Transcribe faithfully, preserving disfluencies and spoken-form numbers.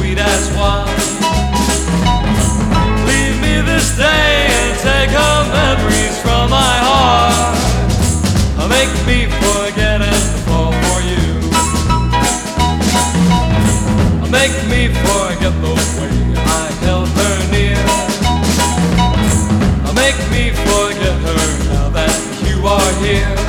sweet as wine. Leave me this day and take her memories from my heart. Make me forget and fall for you. Make me forget the way I held her near. Make me forget her now that you are here.